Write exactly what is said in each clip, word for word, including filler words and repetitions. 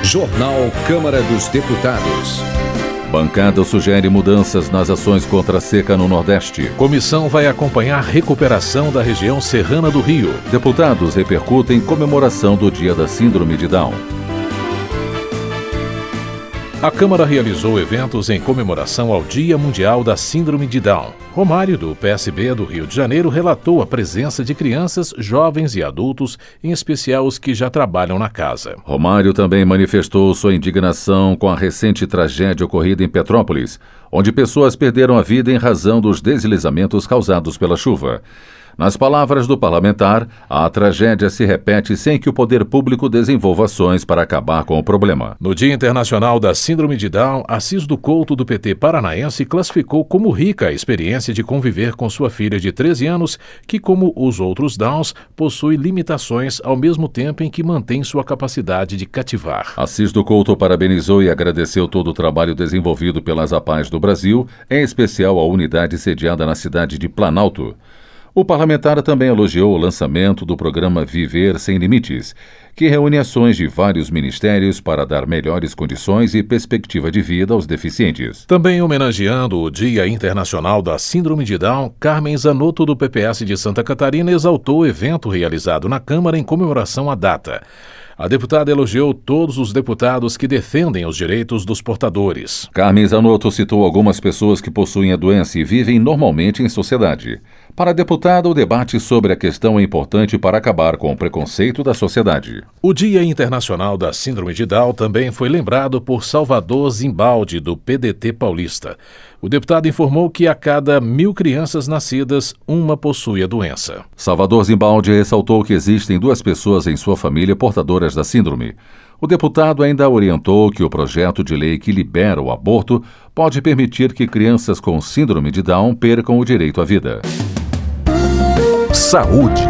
Jornal Câmara dos Deputados. Bancada sugere mudanças nas ações contra a seca no Nordeste. Comissão vai acompanhar recuperação da região serrana do Rio. Deputados repercutem comemoração do Dia da Síndrome de Down. A Câmara realizou eventos em comemoração ao Dia Mundial da Síndrome de Down. Romário, do P S B do Rio de Janeiro, relatou a presença de crianças, jovens e adultos, em especial os que já trabalham na casa. Romário também manifestou sua indignação com a recente tragédia ocorrida em Petrópolis, onde pessoas perderam a vida em razão dos deslizamentos causados pela chuva. Nas palavras do parlamentar, a tragédia se repete sem que o poder público desenvolva ações para acabar com o problema. No Dia Internacional da Síndrome de Down, Assis do Couto, do P T paranaense, classificou como rica a experiência de conviver com sua filha de treze anos, que, como os outros Downs, possui limitações ao mesmo tempo em que mantém sua capacidade de cativar. Assis do Couto parabenizou e agradeceu todo o trabalho desenvolvido pelas APAES do Brasil, em especial a unidade sediada na cidade de Planalto. O parlamentar também elogiou o lançamento do programa Viver Sem Limites, que reúne ações de vários ministérios para dar melhores condições e perspectiva de vida aos deficientes. Também homenageando o Dia Internacional da Síndrome de Down, Carmen Zanotto, do P P S de Santa Catarina, exaltou o evento realizado na Câmara em comemoração à data. A deputada elogiou todos os deputados que defendem os direitos dos portadores. Carmen Zanotto citou algumas pessoas que possuem a doença e vivem normalmente em sociedade. Para a deputada, o debate sobre a questão é importante para acabar com o preconceito da sociedade. O Dia Internacional da Síndrome de Down também foi lembrado por Salvador Zimbaldi, do P D T paulista. O deputado informou que a cada mil crianças nascidas, uma possui a doença. Salvador Zimbaldi ressaltou que existem duas pessoas em sua família portadoras da síndrome. O deputado ainda orientou que o projeto de lei que libera o aborto pode permitir que crianças com síndrome de Down percam o direito à vida. Saúde.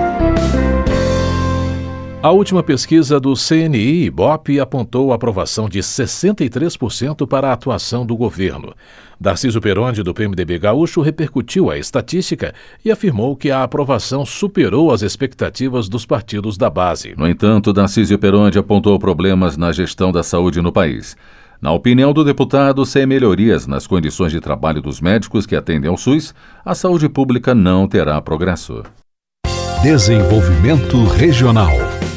A última pesquisa do C N I e Ibope apontou a aprovação de sessenta e três por cento para a atuação do governo. Darciso Peronde, do P M D B gaúcho, repercutiu a estatística e afirmou que a aprovação superou as expectativas dos partidos da base. No entanto, Darciso Peronde apontou problemas na gestão da saúde no país. Na opinião do deputado, sem melhorias nas condições de trabalho dos médicos que atendem ao SUS, a saúde pública não terá progresso. Desenvolvimento Regional.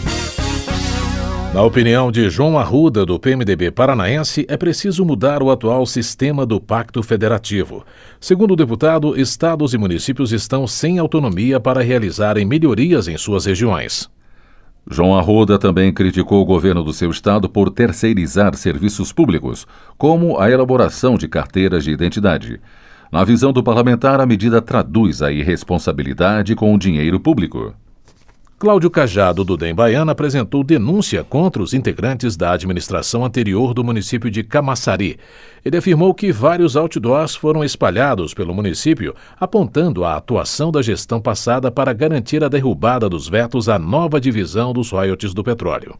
Na opinião de João Arruda, do P M D B paranaense, é preciso mudar o atual sistema do Pacto Federativo. Segundo o deputado, estados e municípios estão sem autonomia para realizarem melhorias em suas regiões. João Arruda também criticou o governo do seu estado por terceirizar serviços públicos, como a elaboração de carteiras de identidade. Na visão do parlamentar, a medida traduz a irresponsabilidade com o dinheiro público. Cláudio Cajado, do D E M Baiana, apresentou denúncia contra os integrantes da administração anterior do município de Camaçari. Ele afirmou que vários outdoors foram espalhados pelo município, apontando a atuação da gestão passada para garantir a derrubada dos vetos à nova divisão dos royalties do petróleo.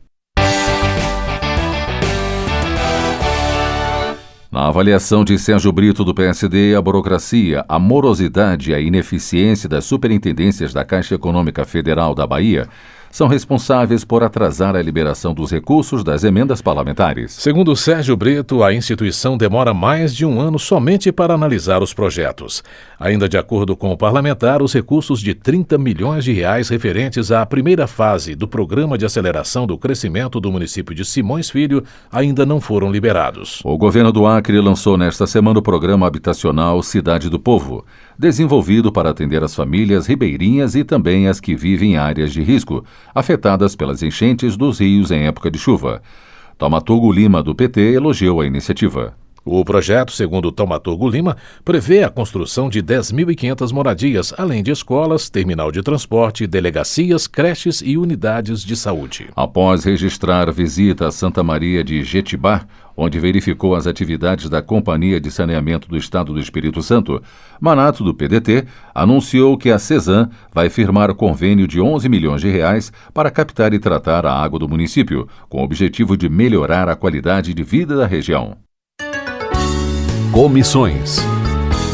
Na avaliação de Sérgio Brito, do P S D, a burocracia, a morosidade e a ineficiência das superintendências da Caixa Econômica Federal da Bahia são responsáveis por atrasar a liberação dos recursos das emendas parlamentares. Segundo Sérgio Brito, a instituição demora mais de um ano somente para analisar os projetos. Ainda de acordo com o parlamentar, os recursos de trinta milhões de reais referentes à primeira fase do Programa de Aceleração do Crescimento do município de Simões Filho ainda não foram liberados. O governo do Acre lançou nesta semana o programa habitacional Cidade do Povo, desenvolvido para atender as famílias ribeirinhas e também as que vivem em áreas de risco, afetadas pelas enchentes dos rios em época de chuva. Taumaturgo Lima, do P T, elogiou a iniciativa. O projeto, segundo Taumaturgo Lima, prevê a construção de dez mil e quinhentas moradias, além de escolas, terminal de transporte, delegacias, creches e unidades de saúde. Após registrar visita a Santa Maria de Jetibá, onde verificou as atividades da Companhia de Saneamento do Estado do Espírito Santo, Manato, do P D T, anunciou que a Cesan vai firmar convênio de onze milhões de reais para captar e tratar a água do município, com o objetivo de melhorar a qualidade de vida da região. Comissões.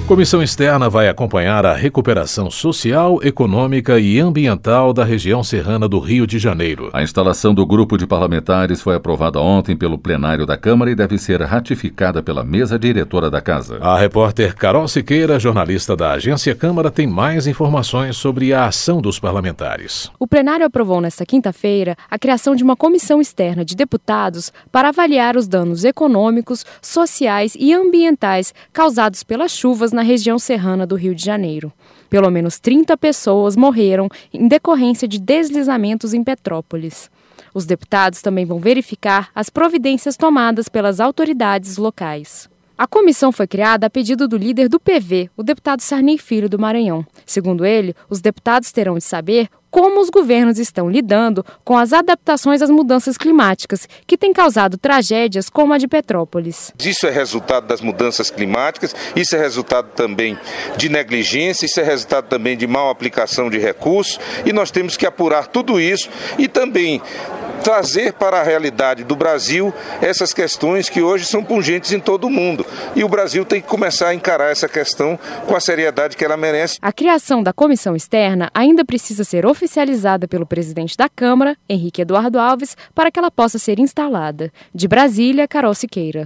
Comissão externa vai acompanhar a recuperação social, econômica e ambiental da região serrana do Rio de Janeiro. A instalação do grupo de parlamentares foi aprovada ontem pelo plenário da Câmara e deve ser ratificada pela mesa diretora da Casa. A repórter Carol Siqueira, jornalista da Agência Câmara, tem mais informações sobre a ação dos parlamentares. O plenário aprovou nesta quinta-feira a criação de uma comissão externa de deputados para avaliar os danos econômicos, sociais e ambientais causados pelas chuvas na região serrana do Rio de Janeiro. Pelo menos trinta pessoas morreram em decorrência de deslizamentos em Petrópolis. Os deputados também vão verificar as providências tomadas pelas autoridades locais. A comissão foi criada a pedido do líder do P V, o deputado Sarney Filho do Maranhão. Segundo ele, os deputados terão de saber como os governos estão lidando com as adaptações às mudanças climáticas, que têm causado tragédias como a de Petrópolis. Isso é resultado das mudanças climáticas, isso é resultado também de negligência, isso é resultado também de mal aplicação de recursos, e nós temos que apurar tudo isso e também trazer para a realidade do Brasil essas questões que hoje são pungentes em todo o mundo. E o Brasil tem que começar a encarar essa questão com a seriedade que ela merece. A criação da comissão externa ainda precisa ser oficializada pelo presidente da Câmara, Henrique Eduardo Alves, para que ela possa ser instalada. De Brasília, Carol Siqueira.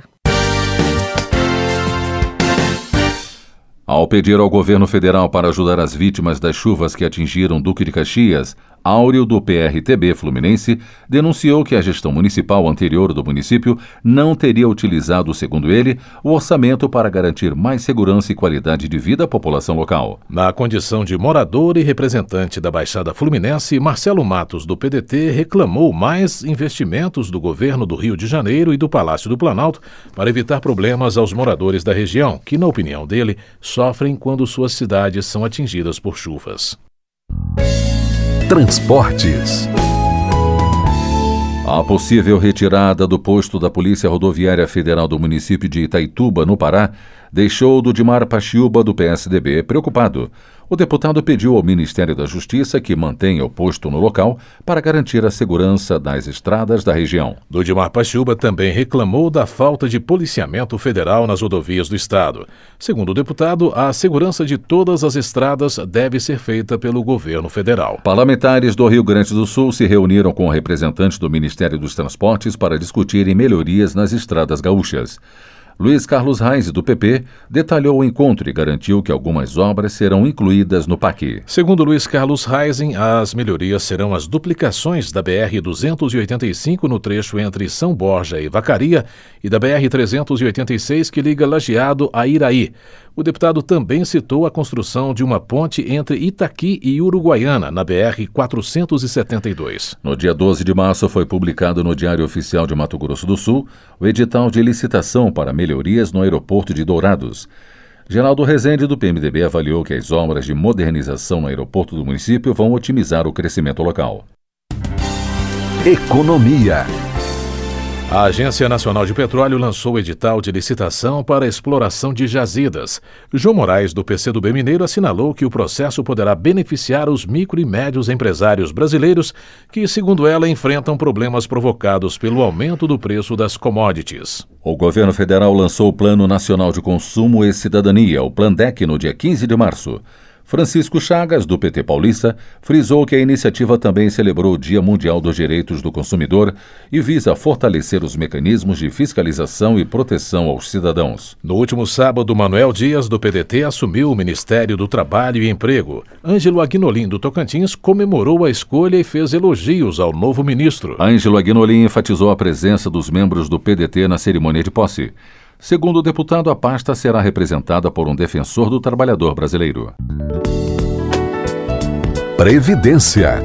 Ao pedir ao governo federal para ajudar as vítimas das chuvas que atingiram Duque de Caxias, Áureo, do P R T B Fluminense, denunciou que a gestão municipal anterior do município não teria utilizado, segundo ele, o orçamento para garantir mais segurança e qualidade de vida à população local. Na condição de morador e representante da Baixada Fluminense, Marcelo Matos, do P D T, reclamou mais investimentos do governo do Rio de Janeiro e do Palácio do Planalto para evitar problemas aos moradores da região, que, na opinião dele, sofrem quando suas cidades são atingidas por chuvas. Transportes. A possível retirada do posto da Polícia Rodoviária Federal do município de Itaituba, no Pará, deixou Dudimar Paxiúba, do P S D B, preocupado. O deputado pediu ao Ministério da Justiça que mantenha o posto no local para garantir a segurança das estradas da região. Dudimar Paxiúba também reclamou da falta de policiamento federal nas rodovias do estado. Segundo o deputado, a segurança de todas as estradas deve ser feita pelo governo federal. Parlamentares do Rio Grande do Sul se reuniram com representantes do Ministério dos Transportes para discutirem melhorias nas estradas gaúchas. Luiz Carlos Reis, do P P, detalhou o encontro e garantiu que algumas obras serão incluídas no P A C. Segundo Luiz Carlos Reis, as melhorias serão as duplicações da B R duzentos e oitenta e cinco no trecho entre São Borja e Vacaria e da B R trezentos e oitenta e seis que liga Lajeado a Iraí. O deputado também citou a construção de uma ponte entre Itaqui e Uruguaiana, na B R quatrocentos e setenta e dois. No dia doze de março foi publicado no Diário Oficial de Mato Grosso do Sul o edital de licitação para melhorias no aeroporto de Dourados. Geraldo Rezende, do P M D B, avaliou que as obras de modernização no aeroporto do município vão otimizar o crescimento local. Economia. A Agência Nacional de Petróleo lançou o edital de licitação para a exploração de jazidas. João Moraes, do P C do B Mineiro, assinalou que o processo poderá beneficiar os micro e médios empresários brasileiros que, segundo ela, enfrentam problemas provocados pelo aumento do preço das commodities. O governo federal lançou o Plano Nacional de Consumo e Cidadania, o Plandec, no dia quinze de março. Francisco Chagas, do P T paulista, frisou que a iniciativa também celebrou o Dia Mundial dos Direitos do Consumidor e visa fortalecer os mecanismos de fiscalização e proteção aos cidadãos. No último sábado, Manuel Dias, do P D T, assumiu o Ministério do Trabalho e Emprego. Ângelo Aguinolin, do Tocantins, comemorou a escolha e fez elogios ao novo ministro. Ângelo Aguinolin enfatizou a presença dos membros do P D T na cerimônia de posse. Segundo o deputado, a pasta será representada por um defensor do trabalhador brasileiro. Previdência.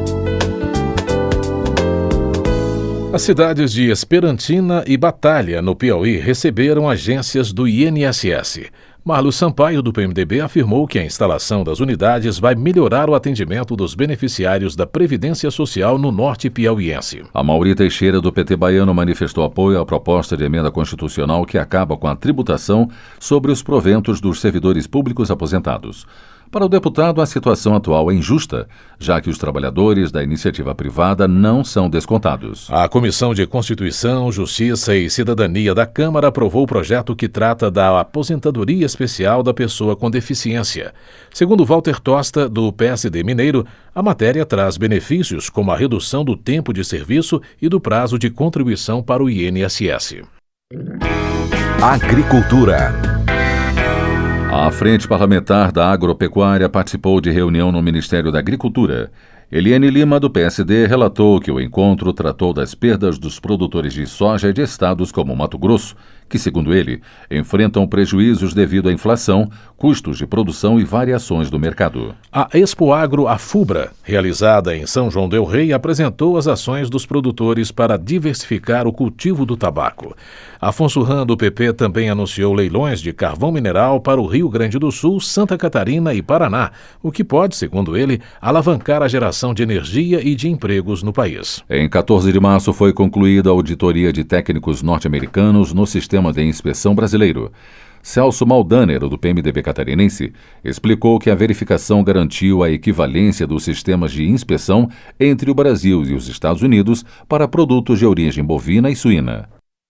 As cidades de Esperantina e Batalha, no Piauí, receberam agências do I N S S. Marlos Sampaio, do P M D B, afirmou que a instalação das unidades vai melhorar o atendimento dos beneficiários da Previdência Social no norte piauiense. Amaury Teixeira, do P T baiano, manifestou apoio à proposta de emenda constitucional que acaba com a tributação sobre os proventos dos servidores públicos aposentados. Para o deputado, a situação atual é injusta, já que os trabalhadores da iniciativa privada não são descontados. A Comissão de Constituição, Justiça e Cidadania da Câmara aprovou o projeto que trata da aposentadoria especial da pessoa com deficiência. Segundo Walter Tosta, do P S D Mineiro, a matéria traz benefícios como a redução do tempo de serviço e do prazo de contribuição para o I N S S. Agricultura. A Frente Parlamentar da Agropecuária participou de reunião no Ministério da Agricultura. Eliane Lima, do P S D, relatou que o encontro tratou das perdas dos produtores de soja de estados como Mato Grosso, que, segundo ele, enfrentam prejuízos devido à inflação, custos de produção e variações do mercado. A Expo Agro Afubra, realizada em São João del Rei, apresentou as ações dos produtores para diversificar o cultivo do tabaco. Afonso Ram, do P P, também anunciou leilões de carvão mineral para o Rio Grande do Sul, Santa Catarina e Paraná, o que pode, segundo ele, alavancar a geração de energia e de empregos no país. Em quatorze de março foi concluída a auditoria de técnicos norte-americanos no Sistema de Inspeção Brasileiro. Celso Maldaner, do P M D B catarinense, explicou que a verificação garantiu a equivalência dos sistemas de inspeção entre o Brasil e os Estados Unidos para produtos de origem bovina e suína.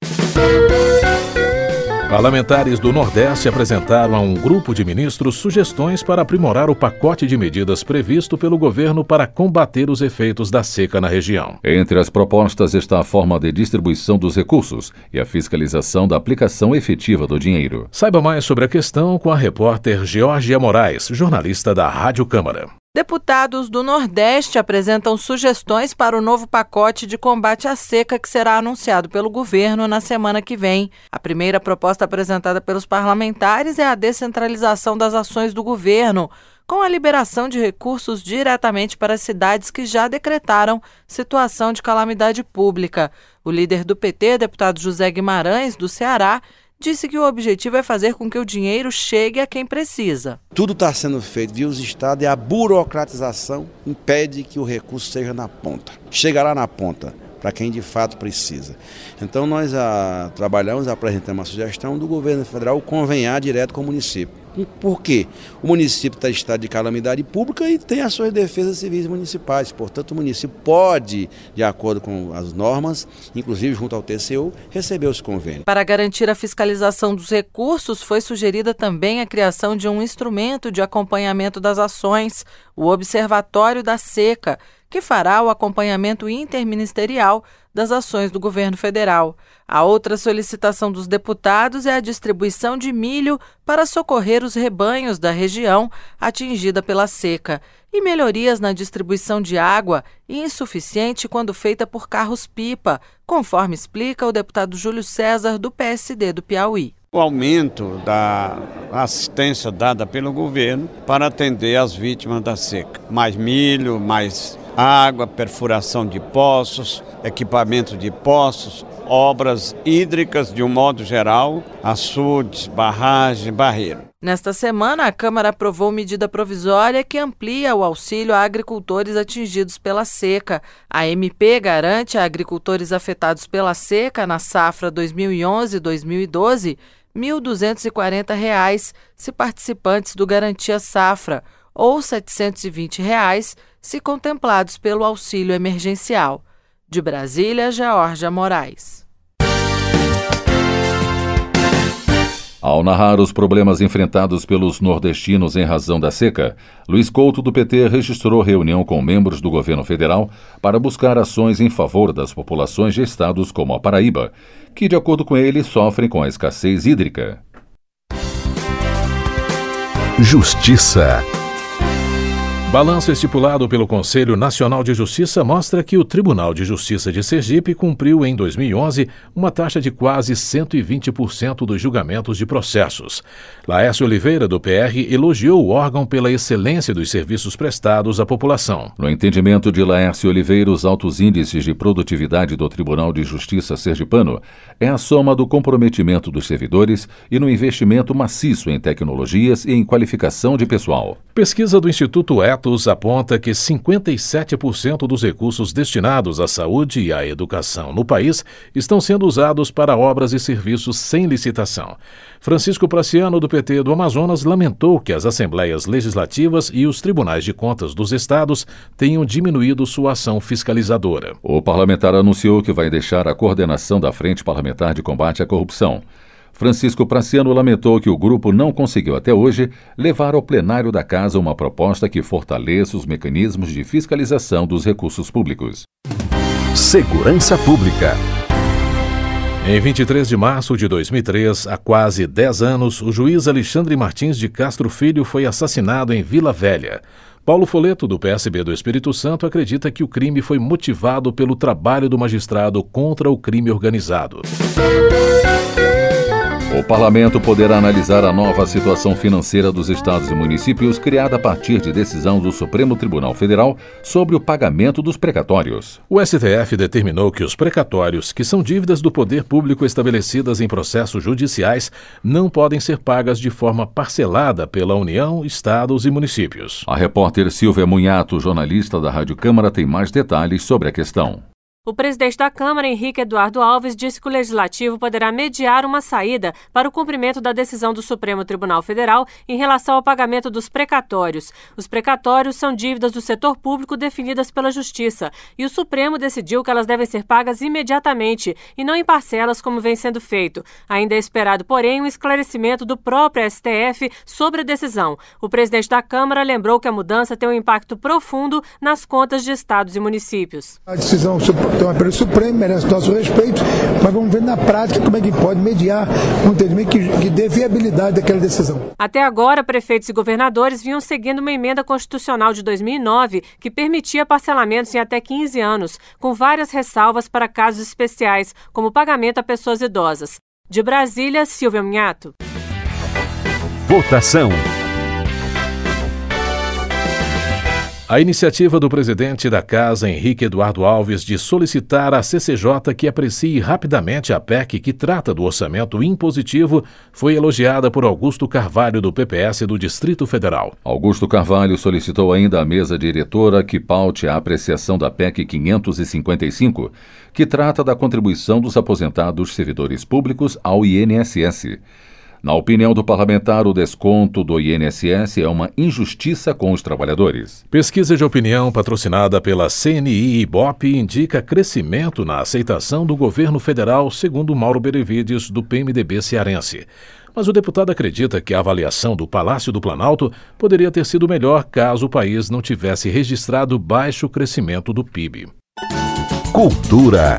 Parlamentares do Nordeste apresentaram a um grupo de ministros sugestões para aprimorar o pacote de medidas previsto pelo governo para combater os efeitos da seca na região. Entre as propostas está a forma de distribuição dos recursos e a fiscalização da aplicação efetiva do dinheiro. Saiba mais sobre a questão com a repórter Georgia Moraes, jornalista da Rádio Câmara. Deputados do Nordeste apresentam sugestões para o novo pacote de combate à seca que será anunciado pelo governo na semana que vem. A primeira proposta apresentada pelos parlamentares é a descentralização das ações do governo, com a liberação de recursos diretamente para as cidades que já decretaram situação de calamidade pública. O líder do P T, deputado José Guimarães, do Ceará, disse que o objetivo é fazer com que o dinheiro chegue a quem precisa. Tudo está sendo feito via os estados e a burocratização impede que o recurso seja na ponta. Chegará na ponta para quem de fato precisa. Então nós a, trabalhamos, apresentamos uma sugestão do governo federal convenhar direto com o município. Por quê? O município está em estado de calamidade pública e tem as suas defesas civis municipais. Portanto, o município pode, de acordo com as normas, inclusive junto ao T C U, receber os convênios. Para garantir a fiscalização dos recursos, foi sugerida também a criação de um instrumento de acompanhamento das ações, o Observatório da Seca, que fará o acompanhamento interministerial das ações do governo federal. A outra solicitação dos deputados é a distribuição de milho para socorrer os rebanhos da região atingida pela seca e melhorias na distribuição de água, insuficiente quando feita por carros-pipa, conforme explica o deputado Júlio César, do P S D do Piauí. O aumento da assistência dada pelo governo para atender as vítimas da seca. Mais milho, mais água, perfuração de poços, equipamento de poços, obras hídricas de um modo geral, açudes, barragem, barreiro. Nesta semana, a Câmara aprovou medida provisória que amplia o auxílio a agricultores atingidos pela seca. A M P garante a agricultores afetados pela seca na safra dois mil e onze a dois mil e doze mil duzentos e quarenta reais se participantes do Garantia Safra ou setecentos e vinte reais se contemplados pelo auxílio emergencial. De Brasília, Georgia Moraes. Ao narrar os problemas enfrentados pelos nordestinos em razão da seca, Luiz Couto, do P T, registrou reunião com membros do governo federal para buscar ações em favor das populações de estados como a Paraíba, que, de acordo com ele, sofrem com a escassez hídrica. Justiça. Balanço estipulado pelo Conselho Nacional de Justiça mostra que o Tribunal de Justiça de Sergipe cumpriu em dois mil e onze uma taxa de quase cento e vinte por cento dos julgamentos de processos. Laércio Oliveira, do P R, elogiou o órgão pela excelência dos serviços prestados à população. No entendimento de Laércio Oliveira, os altos índices de produtividade do Tribunal de Justiça sergipano é a soma do comprometimento dos servidores e no investimento maciço em tecnologias e em qualificação de pessoal. Pesquisa do Instituto Etos fatos aponta que cinquenta e sete por cento dos recursos destinados à saúde e à educação no país estão sendo usados para obras e serviços sem licitação. Francisco Praciano, do P T do Amazonas, lamentou que as assembleias legislativas e os tribunais de contas dos estados tenham diminuído sua ação fiscalizadora. O parlamentar anunciou que vai deixar a coordenação da Frente Parlamentar de Combate à Corrupção. Francisco Praciano lamentou que o grupo não conseguiu até hoje levar ao plenário da Casa uma proposta que fortaleça os mecanismos de fiscalização dos recursos públicos. Segurança Pública. Em vinte e três de março de dois mil e três, há quase dez anos, o juiz Alexandre Martins de Castro Filho foi assassinado em Vila Velha. Paulo Foleto, do P S B do Espírito Santo, acredita que o crime foi motivado pelo trabalho do magistrado contra o crime organizado. O parlamento poderá analisar a nova situação financeira dos estados e municípios criada a partir de decisão do Supremo Tribunal Federal sobre o pagamento dos precatórios. O S T F determinou que os precatórios, que são dívidas do poder público estabelecidas em processos judiciais, não podem ser pagas de forma parcelada pela União, estados e municípios. A repórter Silvia Munhato, jornalista da Rádio Câmara, tem mais detalhes sobre a questão. O presidente da Câmara, Henrique Eduardo Alves, disse que o Legislativo poderá mediar uma saída para o cumprimento da decisão do Supremo Tribunal Federal em relação ao pagamento dos precatórios. Os precatórios são dívidas do setor público definidas pela Justiça, e o Supremo decidiu que elas devem ser pagas imediatamente e não em parcelas como vem sendo feito. Ainda é esperado, porém, um esclarecimento do próprio S T F sobre a decisão. O presidente da Câmara lembrou que a mudança tem um impacto profundo nas contas de estados e municípios. A decisão tem um apelo supremo, merece nosso respeito, mas vamos ver na prática como é que pode mediar um entendimento que, que dê viabilidade daquela decisão. Até agora, prefeitos e governadores vinham seguindo uma emenda constitucional de dois mil e nove que permitia parcelamentos em até quinze anos, com várias ressalvas para casos especiais, como pagamento a pessoas idosas. De Brasília, Silvia Munhato. Votação. A iniciativa do presidente da Casa, Henrique Eduardo Alves, de solicitar à C C J que aprecie rapidamente a P E C que trata do orçamento impositivo foi elogiada por Augusto Carvalho, do P P S do Distrito Federal. Augusto Carvalho solicitou ainda à mesa diretora que paute a apreciação da P E C quinhentos e cinquenta e cinco, que trata da contribuição dos aposentados servidores públicos ao I N S S. Na opinião do parlamentar, o desconto do I N S S é uma injustiça com os trabalhadores. Pesquisa de opinião patrocinada pela C N I e Ibope indica crescimento na aceitação do governo federal, segundo Mauro Benevides, do P M D B cearense. Mas o deputado acredita que a avaliação do Palácio do Planalto poderia ter sido melhor caso o país não tivesse registrado baixo crescimento do P I B. Cultura.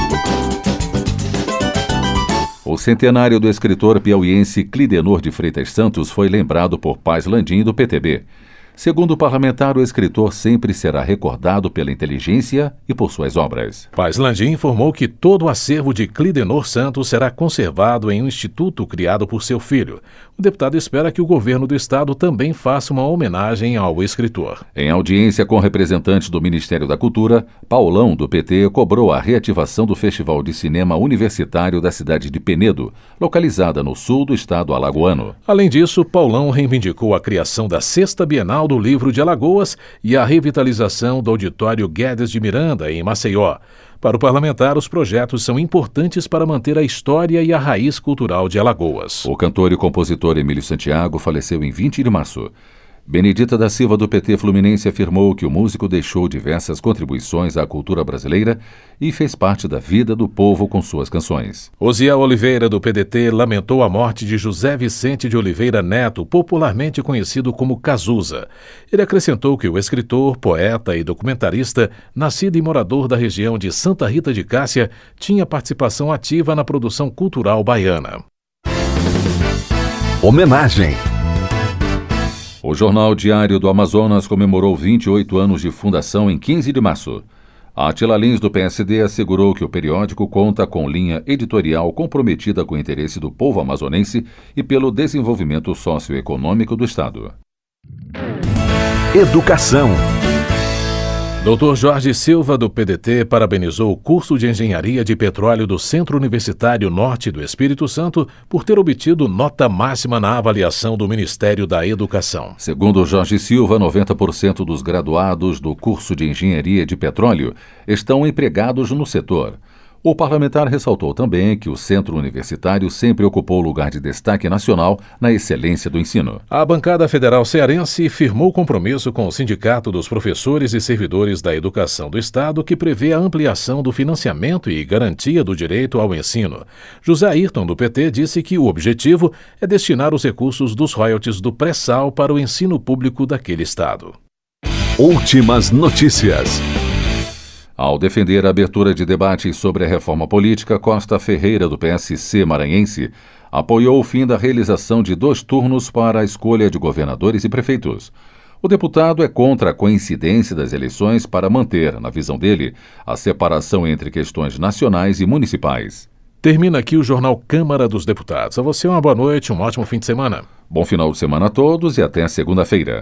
O centenário do escritor piauiense Clidenor de Freitas Santos foi lembrado por Paz Landim, do P T B. Segundo o parlamentar, o escritor sempre será recordado pela inteligência e por suas obras. Paz Landim informou que todo o acervo de Clidenor Santos será conservado em um instituto criado por seu filho. O deputado espera que o governo do estado também faça uma homenagem ao escritor. Em audiência com representantes do Ministério da Cultura, Paulão, do P T, cobrou a reativação do Festival de Cinema Universitário da cidade de Penedo, localizada no sul do estado alagoano. Além disso, Paulão reivindicou a criação da Sexta Bienal do Livro de Alagoas e a revitalização do Auditório Guedes de Miranda, em Maceió. Para o parlamentar, os projetos são importantes para manter a história e a raiz cultural de Alagoas. O cantor e compositor Emílio Santiago faleceu em vinte de março. Benedita da Silva, do P T Fluminense, afirmou que o músico deixou diversas contribuições à cultura brasileira e fez parte da vida do povo com suas canções. Osiel Oliveira, do P D T, lamentou a morte de José Vicente de Oliveira Neto, popularmente conhecido como Cazuza. Ele acrescentou que o escritor, poeta e documentarista, nascido e morador da região de Santa Rita de Cássia, tinha participação ativa na produção cultural baiana. Homenagem. O Jornal Diário do Amazonas comemorou vinte e oito anos de fundação em quinze de março. Átila Lins, do P S D, assegurou que o periódico conta com linha editorial comprometida com o interesse do povo amazonense e pelo desenvolvimento socioeconômico do estado. Educação. doutor Jorge Silva, do P D T, parabenizou o curso de Engenharia de Petróleo do Centro Universitário Norte do Espírito Santo por ter obtido nota máxima na avaliação do Ministério da Educação. Segundo Jorge Silva, noventa por cento dos graduados do curso de Engenharia de Petróleo estão empregados no setor. O parlamentar ressaltou também que o centro universitário sempre ocupou lugar de destaque nacional na excelência do ensino. A bancada federal cearense firmou compromisso com o Sindicato dos Professores e Servidores da Educação do Estado, que prevê a ampliação do financiamento e garantia do direito ao ensino. José Ayrton, do P T, disse que o objetivo é destinar os recursos dos royalties do pré-sal para o ensino público daquele estado. Últimas notícias. Ao defender a abertura de debates sobre a reforma política, Costa Ferreira, do P S C maranhense, apoiou o fim da realização de dois turnos para a escolha de governadores e prefeitos. O deputado é contra a coincidência das eleições para manter, na visão dele, a separação entre questões nacionais e municipais. Termina aqui o Jornal Câmara dos Deputados. A você uma boa noite, um ótimo fim de semana. Bom final de semana a todos e até segunda-feira.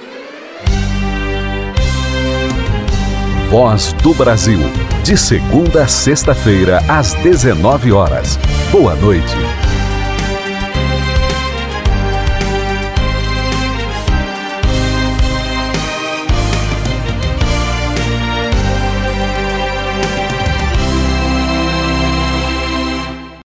Voz do Brasil, de segunda a sexta-feira, às dezenove horas. Boa noite.